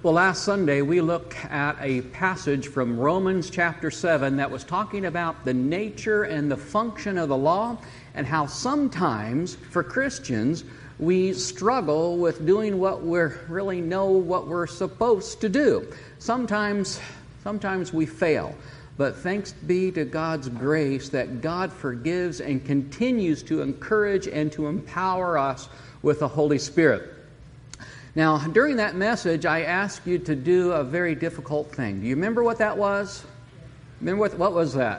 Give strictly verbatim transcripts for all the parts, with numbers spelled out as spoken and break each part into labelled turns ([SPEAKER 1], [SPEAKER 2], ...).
[SPEAKER 1] Well, last Sunday we looked at a passage from Romans chapter seven that was talking about the nature and the function of the law and how sometimes for Christians we struggle with doing what we really know what we're supposed to do. Sometimes, sometimes we fail. But thanks be to God's grace that God forgives and continues to encourage and to empower us with the Holy Spirit. Now, during that message, I asked you to do a very difficult thing. Do you remember what that was? Remember what, what was that?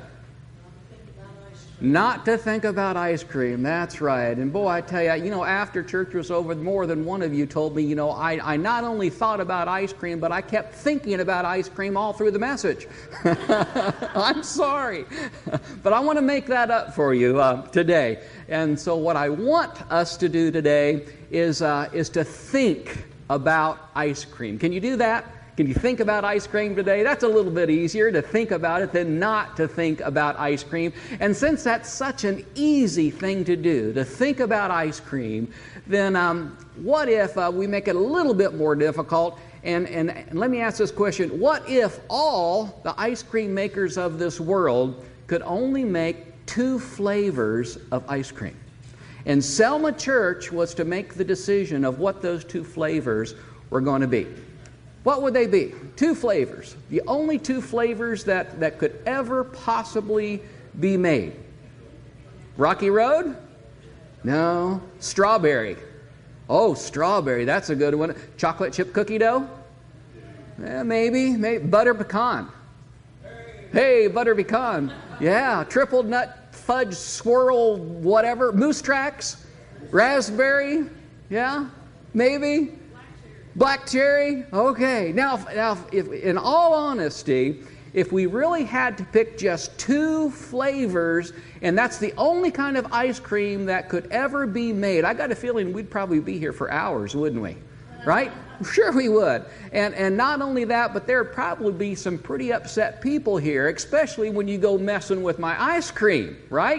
[SPEAKER 1] Not to think about ice cream. That's right. And boy, I tell you, you know, after church was over, more than one of you told me, you know, I, I not only thought about ice cream, but I kept thinking about ice cream all through the message. I'm sorry. But I want to make that up for you uh, today. And so what I want us to do today is uh, is to think about ice cream. Can you do that? Can you think about ice cream today? That's a little bit easier to think about it than not to think about ice cream. And since that's such an easy thing to do, to think about ice cream, then um, what if uh, we make it a little bit more difficult? And, and, and let me ask this question. What if all the ice cream makers of this world could only make two flavors of ice cream? And Selma Church was to make the decision of what those two flavors were going to be. What would they be? Two flavors. The only two flavors that, that could ever possibly be made. Rocky Road? No. Strawberry. Oh, strawberry. That's a good one. Chocolate chip cookie dough? Eh, maybe. maybe. Butter pecan. Hey, butter pecan. Yeah. Triple nut fudge swirl whatever. Moose tracks. Raspberry. Yeah. Maybe. Black cherry? Okay. Now, now if, in all honesty, if we really had to pick just two flavors, and that's the only kind of ice cream that could ever be made, I got a feeling we'd probably be here for hours, wouldn't we? Right? Sure we would. And, and not only that, but there'd probably be some pretty upset people here, especially when you go messing with my ice cream, right?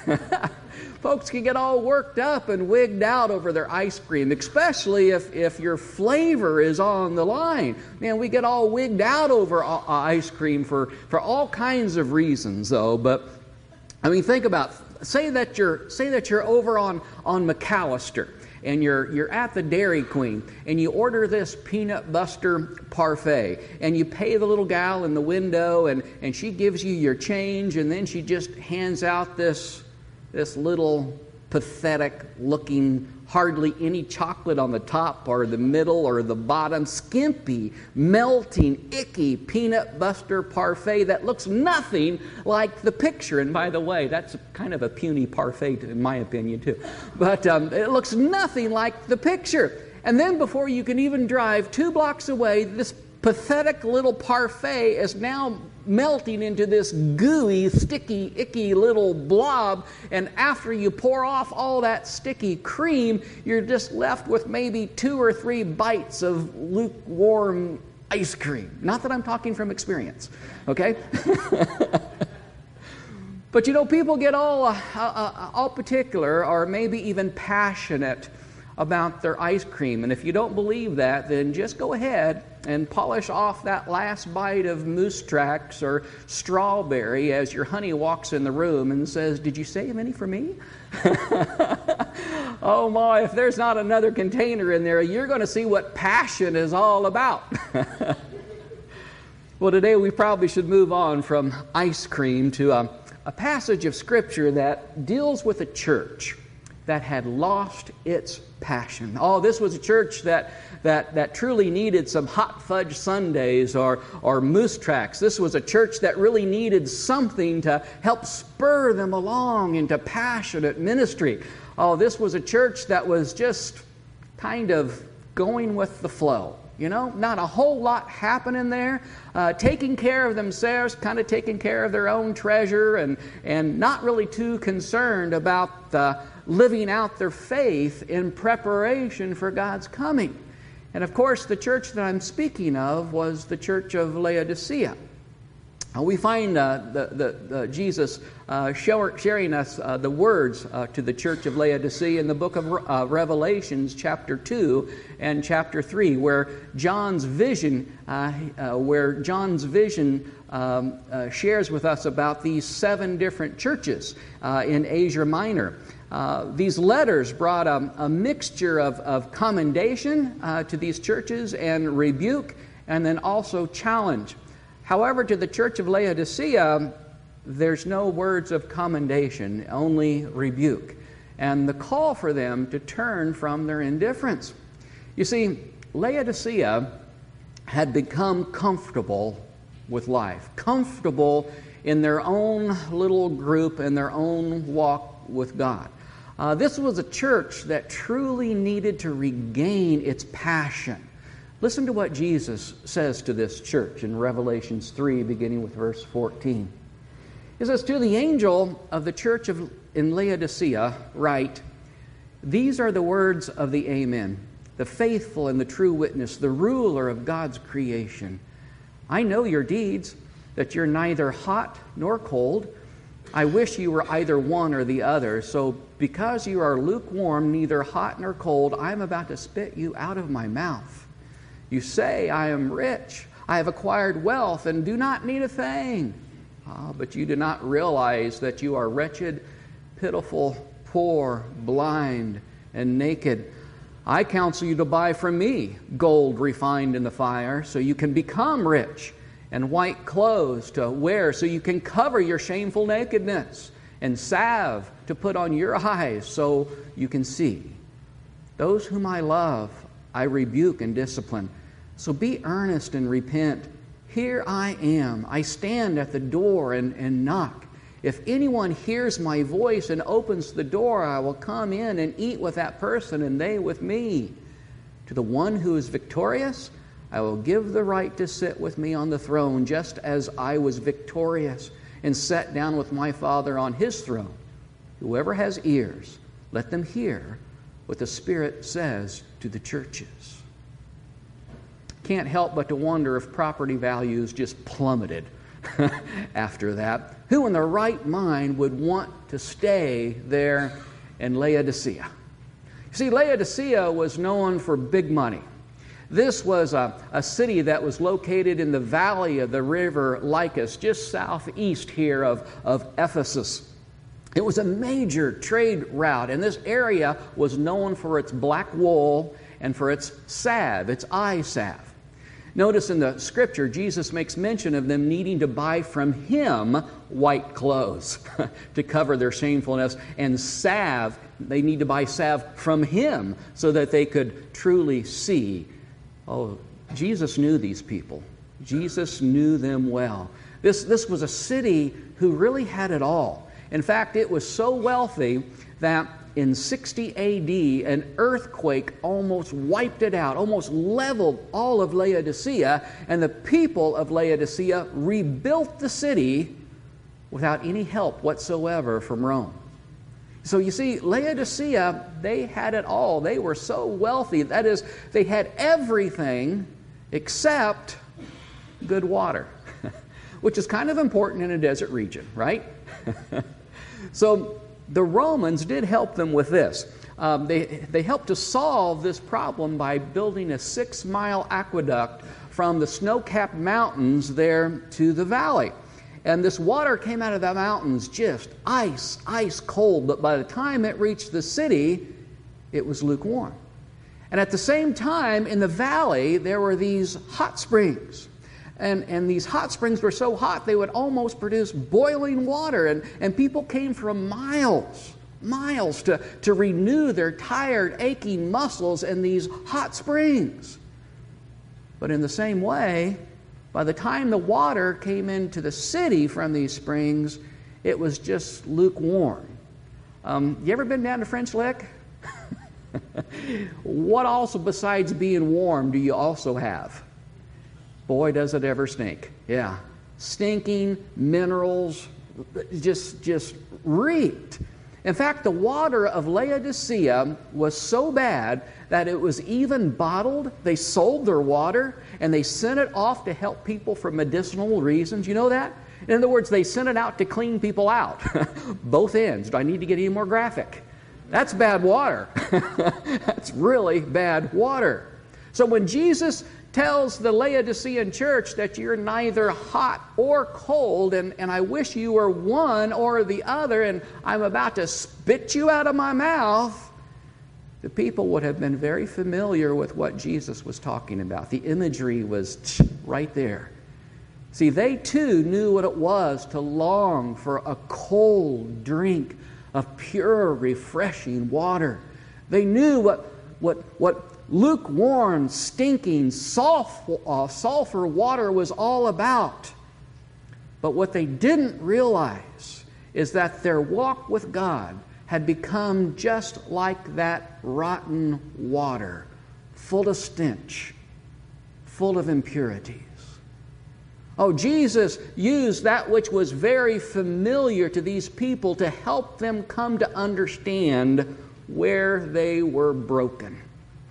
[SPEAKER 1] Folks can get all worked up and wigged out over their ice cream, especially if, if your flavor is on the line. Man, we get all wigged out over uh, ice cream for, for all kinds of reasons, though. But, I mean, think about, say that you're, say that you're over on, on McAllister, and you're, you're at the Dairy Queen, and you order this peanut buster parfait, and you pay the little gal in the window, and, and she gives you your change, and then she just hands out this... this little pathetic looking, hardly any chocolate on the top or the middle or the bottom, skimpy, melting, icky peanut butter parfait that looks nothing like the picture. And by the way, that's kind of a puny parfait in my opinion too. But um, it looks nothing like the picture. And then before you can even drive two blocks away, this pathetic little parfait is now melting into this gooey, sticky, icky little blob, and after you pour off all that sticky cream, you're just left with maybe two or three bites of lukewarm ice cream. Not that I'm talking from experience, okay? But you know, people get all, uh, uh, all particular or maybe even passionate about their ice cream. And if you don't believe that, then just go ahead and polish off that last bite of Moose Tracks or strawberry as your honey walks in the room and says, "Did you save any for me?" Oh my, if there's not another container in there, you're going to see what passion is all about. Well, today we probably should move on from ice cream to a, a passage of Scripture that deals with a church that had lost its passion. Oh, this was a church that that that truly needed some hot fudge sundaes or or Moose Tracks. This was a church that really needed something to help spur them along into passionate ministry. Oh, this was a church that was just kind of going with the flow. You know, not a whole lot happening there, uh, taking care of themselves, kind of taking care of their own treasure, and, and not really too concerned about uh, living out their faith in preparation for God's coming. And of course, the church that I'm speaking of was the church of Laodicea. Uh, we find uh, the, the, the Jesus uh, show, sharing us uh, the words uh, to the church of Laodicea in the book of uh, Revelations, chapter two and chapter three, where John's vision, uh, uh, where John's vision um, uh, shares with us about these seven different churches uh, in Asia Minor. Uh, these letters brought a, a mixture of, of commendation uh, to these churches and rebuke, and then also challenge. However, to the church of Laodicea, there's no words of commendation, only rebuke, and the call for them to turn from their indifference. You see, Laodicea had become comfortable with life, comfortable in their own little group and their own walk with God. Uh, this was a church that truly needed to regain its passion. Listen to what Jesus says to this church in Revelations three, beginning with verse fourteen. He says, "To the angel of the church of in Laodicea write, these are the words of the Amen, the faithful and the true witness, the ruler of God's creation. I know your deeds, that you're neither hot nor cold. I wish you were either one or the other. So because you are lukewarm, neither hot nor cold, I'm about to spit you out of my mouth. You say, I am rich, I have acquired wealth, and do not need a thing. Ah, but you do not realize that you are wretched, pitiful, poor, blind, and naked. I counsel you to buy from me gold refined in the fire, so you can become rich, and white clothes to wear, so you can cover your shameful nakedness, and salve to put on your eyes, so you can see. Those whom I love, I rebuke and discipline. So be earnest and repent. Here I am. I stand at the door and, and knock. If anyone hears my voice and opens the door, I will come in and eat with that person and they with me. To the one who is victorious, I will give the right to sit with me on the throne, just as I was victorious and sat down with my Father on his throne. Whoever has ears, let them hear what the Spirit says to the churches." Can't help but to wonder if property values just plummeted after that. Who in their right mind would want to stay there in Laodicea? You see, Laodicea was known for big money. This was a, a city that was located in the valley of the river Lycus, just southeast here of, of Ephesus. It was a major trade route, and this area was known for its black wool and for its salve, its eye salve. Notice in the scripture, Jesus makes mention of them needing to buy from him white clothes to cover their shamefulness, and salve, they need to buy salve from him so that they could truly see. Oh, Jesus knew these people. Jesus knew them well. This, this was a city who really had it all. In fact, it was so wealthy that in sixty A D, an earthquake almost wiped it out, almost leveled all of Laodicea, and the people of Laodicea rebuilt the city without any help whatsoever from Rome. So you see, Laodicea, they had it all. They were so wealthy. That is, they had everything except good water, which is kind of important in a desert region, right? So the Romans did help them with this. Um, they, they helped to solve this problem by building a six-mile aqueduct from the snow-capped mountains there to the valley. And this water came out of the mountains just ice, ice cold, but by the time it reached the city, it was lukewarm. And at the same time, in the valley, there were these hot springs. And, and these hot springs were so hot, they would almost produce boiling water. And, and people came from miles, miles to, to renew their tired, aching muscles in these hot springs. But in the same way, by the time the water came into the city from these springs, it was just lukewarm. Um, you ever been down to French Lick? What also besides being warm do you also have? Boy, does it ever stink. Yeah. Stinking minerals just, just reeked. In fact, the water of Laodicea was so bad that it was even bottled. They sold their water and they sent it off to help people for medicinal reasons. You know that? In other words, they sent it out to clean people out. Both ends. Do I need to get any more graphic? That's bad water. That's really bad water. So when Jesus tells the Laodicean church that you're neither hot or cold, and, and I wish you were one or the other, and I'm about to spit you out of my mouth, the people would have been very familiar with what Jesus was talking about. The imagery was right there. See, they too knew what it was to long for a cold drink of pure, refreshing water. They knew what, what, what lukewarm, stinking, sulfur, uh, sulfur water was all about. But what they didn't realize is that their walk with God had become just like that rotten water, full of stench, full of impurities. Oh, Jesus used that which was very familiar to these people to help them come to understand where they were broken.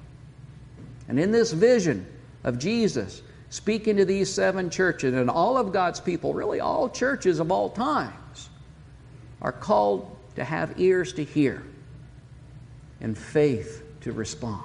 [SPEAKER 1] And in this vision of Jesus speaking to these seven churches, and all of God's people, really all churches of all times, are called to have ears to hear and faith to respond.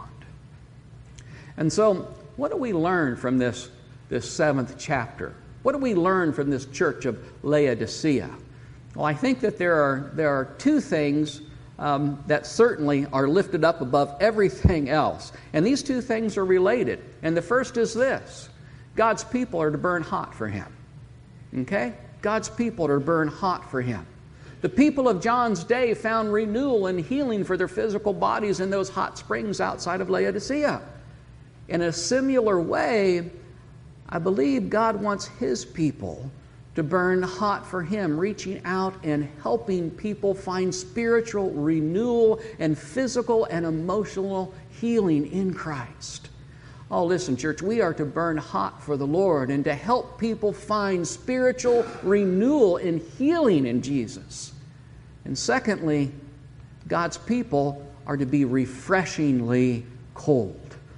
[SPEAKER 1] And so, what do we learn from this, this seventh chapter? What do we learn from this church of Laodicea? Well, I think that there are, there are two things um, that certainly are lifted up above everything else. And these two things are related. And the first is this: God's people are to burn hot for Him. Okay? God's people are to burn hot for Him. The people of John's day found renewal and healing for their physical bodies in those hot springs outside of Laodicea. In a similar way, I believe God wants His people to burn hot for Him, reaching out and helping people find spiritual renewal and physical and emotional healing in Christ. Oh, listen, church, we are to burn hot for the Lord and to help people find spiritual renewal and healing in Jesus. And secondly, God's people are to be refreshingly cold.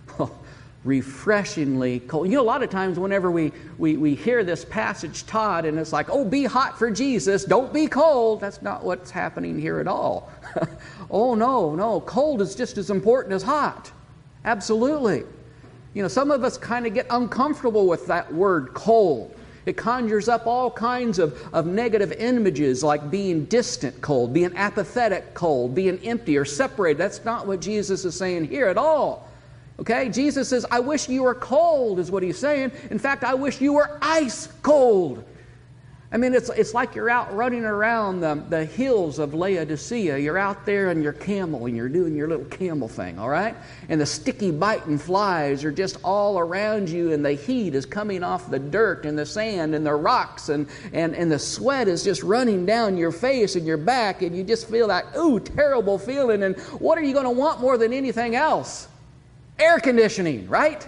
[SPEAKER 1] Refreshingly cold. You know, a lot of times whenever we, we, we hear this passage taught and it's like, oh, be hot for Jesus, don't be cold. That's not what's happening here at all. Oh, no, no. Cold is just as important as hot. Absolutely. You know, some of us kind of get uncomfortable with that word cold. It conjures up all kinds of, of negative images like being distant cold, being apathetic cold, being empty or separated. That's not what Jesus is saying here at all. Okay? Jesus says, I wish you were cold, is what He's saying. In fact, I wish you were ice cold. I mean, it's, it's like you're out running around the, the hills of Laodicea. You're out there on your camel and you're doing your little camel thing, all right? And the sticky biting flies are just all around you, and the heat is coming off the dirt and the sand and the rocks, and, and, and the sweat is just running down your face and your back, and you just feel that, ooh, terrible feeling. And what are you going to want more than anything else? Air conditioning, right?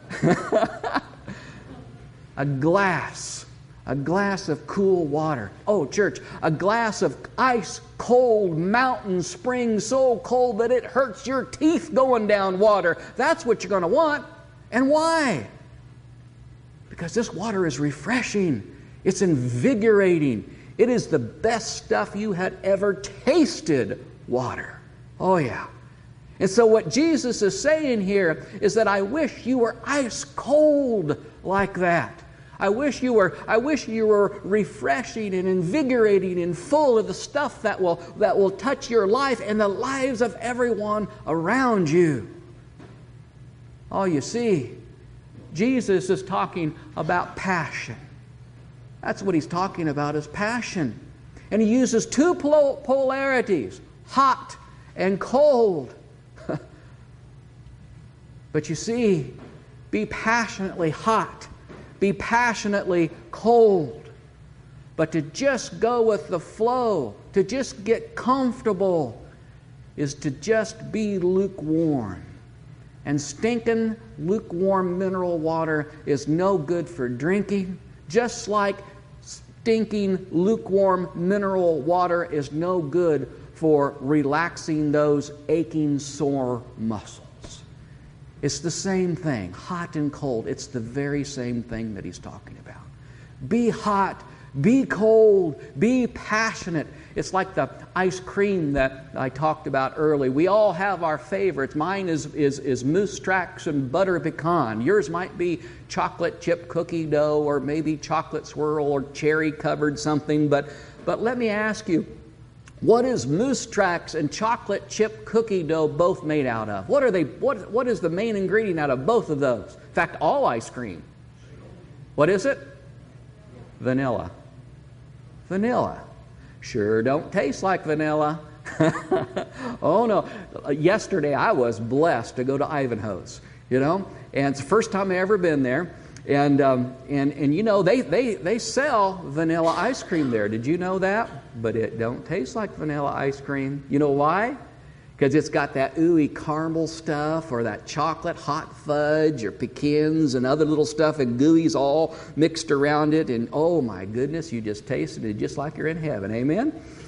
[SPEAKER 1] A glass. A glass of cool water. Oh, church, a glass of ice-cold mountain spring, so cold that it hurts your teeth going down water. That's what you're going to want. And why? Because this water is refreshing. It's invigorating. It is the best stuff you had ever tasted water. Oh, yeah. And so what Jesus is saying here is that I wish you were ice-cold like that. I wish you were, I wish you were refreshing and invigorating and full of the stuff that will, that will touch your life and the lives of everyone around you. Oh, you see, Jesus is talking about passion. That's what He's talking about, is passion. And He uses two polarities, hot and cold. But you see, be passionately hot. Be passionately cold. But to just go with the flow, to just get comfortable, is to just be lukewarm. And stinking, lukewarm mineral water is no good for drinking, just like stinking, lukewarm mineral water is no good for relaxing those aching, sore muscles. It's the same thing, hot and cold. It's the very same thing that He's talking about. Be hot Be cold. Be passionate. It's like the ice cream that I talked about early. We all have our favorites. Mine is, is, is Moose Tracks and butter pecan. Yours might be chocolate chip cookie dough or maybe chocolate swirl or cherry covered something. But, but let me ask you, what is Moose Tracks and chocolate chip cookie dough both made out of? What are they? What, what is the main ingredient out of both of those? In fact, all ice cream. What is it? Vanilla. Vanilla. Sure don't taste like vanilla. Oh no. Yesterday I was blessed to go to Ivanhoe's, you know, and it's the first time I've ever been there. And um, and and you know, they, they, they sell vanilla ice cream there. Did you know that? But it don't taste like vanilla ice cream. You know why? Because it's got that ooey caramel stuff or that chocolate hot fudge or pecans and other little stuff and gooey's all mixed around it. And oh my goodness, you just tasted it just like you're in heaven. Amen?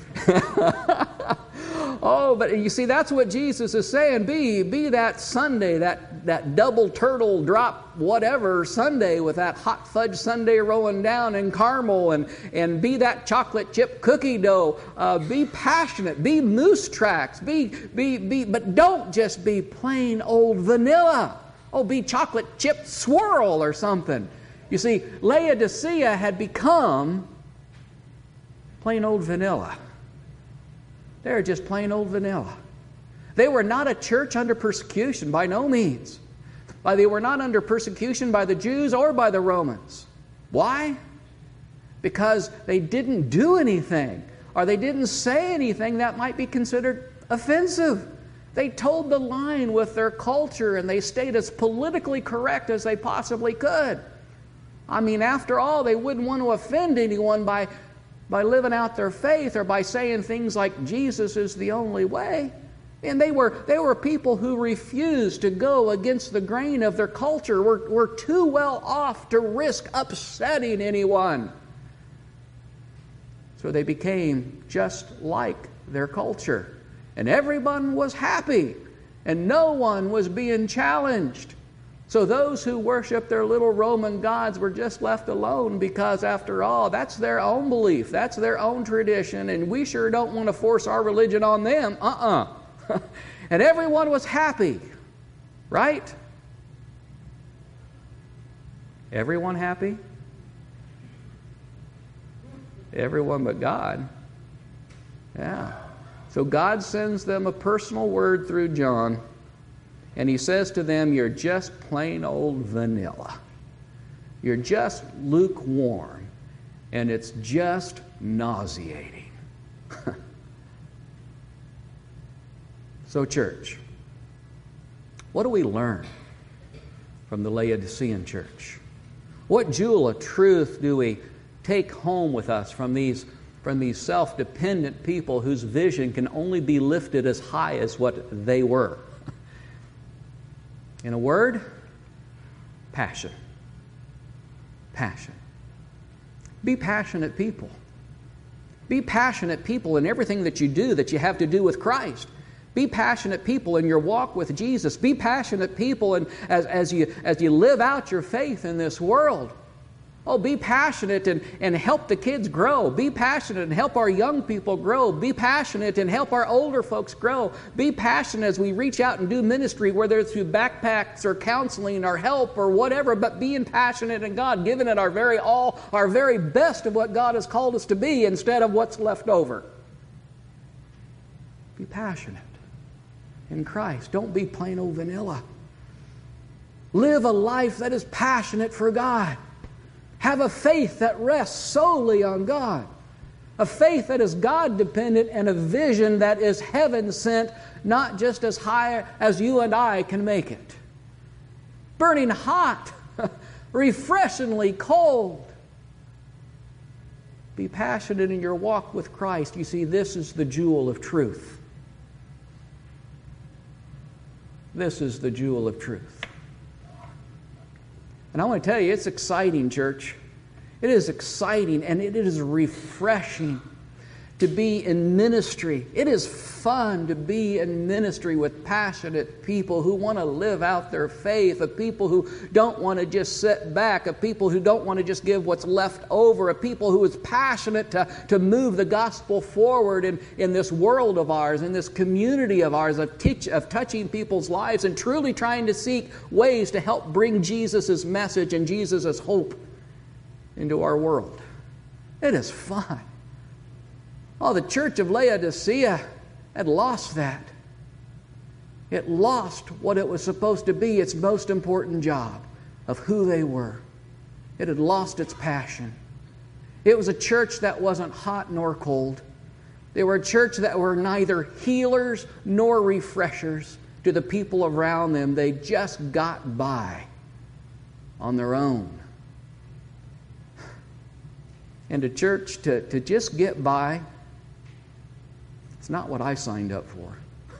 [SPEAKER 1] Oh, but you see, that's what Jesus is saying. Be, be that sundae, that, that double turtle drop whatever sundae with that hot fudge sundae rolling down and caramel, and, and be that chocolate chip cookie dough. Uh, be passionate. Be Moose Tracks. Be, be, be, but don't just be plain old vanilla. Oh, be chocolate chip swirl or something. You see, Laodicea had become plain old vanilla. They're just plain old vanilla. They were not a church under persecution, by no means. They were not under persecution by the Jews or by the Romans. Why? Because they didn't do anything, or they didn't say anything that might be considered offensive. They toed the line with their culture, and they stayed as politically correct as they possibly could. I mean, after all, they wouldn't want to offend anyone by by living out their faith or by saying things like Jesus is the only way. And they were they were people who refused to go against the grain of their culture, were, were too well off to risk upsetting anyone. So they became just like their culture. And everyone was happy, and no one was being challenged. So those who worship their little Roman gods were just left alone because, after all, that's their own belief. That's their own tradition, and we sure don't want to force our religion on them. Uh-uh. And everyone was happy, right? Everyone happy? Everyone but God. Yeah. So God sends them a personal word through John. And he says to them, you're just plain old vanilla. You're just lukewarm. And it's just nauseating. So, church, what do we learn from the Laodicean church? What jewel of truth do we take home with us from these, from these self-dependent people whose vision can only be lifted as high as what they were? In a word, passion. Passion. Be passionate people. Be passionate people in everything that you do that you have to do with Christ. Be passionate people in your walk with Jesus. Be passionate people in, as, as, you, as you live out your faith in this world. Oh, be passionate and, and help the kids grow. Be passionate and help our young people grow. Be passionate and help our older folks grow. Be passionate as we reach out and do ministry, whether it's through backpacks or counseling or help or whatever, but being passionate in God, giving it our very all, our very best of what God has called us to be instead of what's left over. Be passionate in Christ. Don't be plain old vanilla. Live a life that is passionate for God. Have a faith that rests solely on God. A faith that is God-dependent and a vision that is heaven-sent, not just as high as you and I can make it. Burning hot, refreshingly cold. Be passionate in your walk with Christ. You see, this is the jewel of truth. This is the jewel of truth. And I want to tell you, it's exciting, church. It is exciting and it is refreshing to be in ministry. It is fun to be in ministry with passionate people who want to live out their faith, of people who don't want to just sit back, of people who don't want to just give what's left over, of people who is passionate to, to move the gospel forward in, in this world of ours, in this community of ours, of, teach, of touching people's lives and truly trying to seek ways to help bring Jesus' message and Jesus' hope into our world. It is fun. Oh, the church of Laodicea had lost that. It lost what it was supposed to be, its most important job of who they were. It had lost its passion. It was a church that wasn't hot nor cold. They were a church that were neither healers nor refreshers to the people around them. They just got by on their own. And a church to, to just get by, it's not what I signed up for.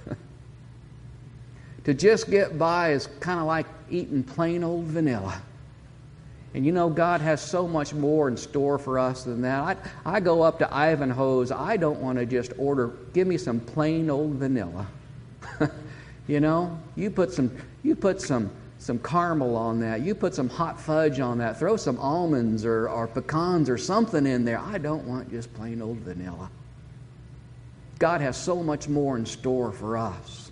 [SPEAKER 1] To just get by is kind of like eating plain old vanilla. And you know, God has so much more in store for us than that. I, I go up to Ivanhoe's. I don't want to just order, give me some plain old vanilla. You know, you put some, you put some, some caramel on that. You put some hot fudge on that. Throw some almonds or, or pecans or something in there. I don't want just plain old vanilla. God has so much more in store for us.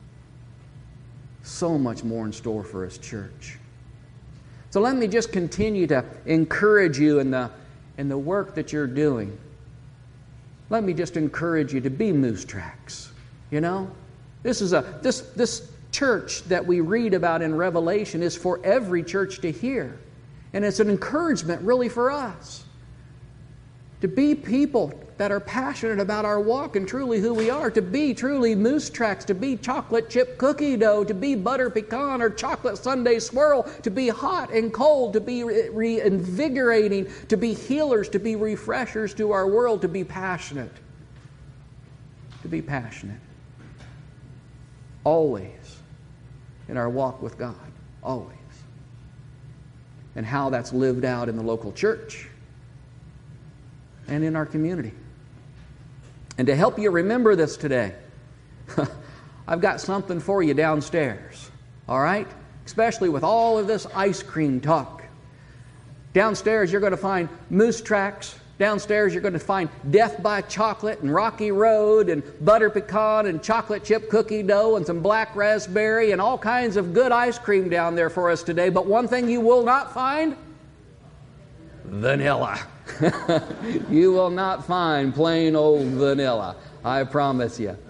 [SPEAKER 1] So much more in store for His church. So let me just continue to encourage you in the, in the work that you're doing. Let me just encourage you to be moose tracks. You know, this is a this this church that we read about in Revelation is for every church to hear, and it's an encouragement really for us to be people that are passionate about our walk and truly who we are, to be truly moose tracks, to be chocolate chip cookie dough, to be butter pecan or chocolate sundae swirl, to be hot and cold, to be reinvigorating, to be healers, to be refreshers to our world, to be passionate. To be passionate. Always in our walk with God. Always. And how that's lived out in the local church and in our community. And to help you remember this today, I've got something for you downstairs. All right? Especially with all of this ice cream talk. Downstairs you're going to find moose tracks. Downstairs you're going to find Death by Chocolate and Rocky Road and butter pecan and chocolate chip cookie dough and some black raspberry and all kinds of good ice cream down there for us today. But one thing you will not find? Vanilla. You will not find plain old vanilla. I promise you.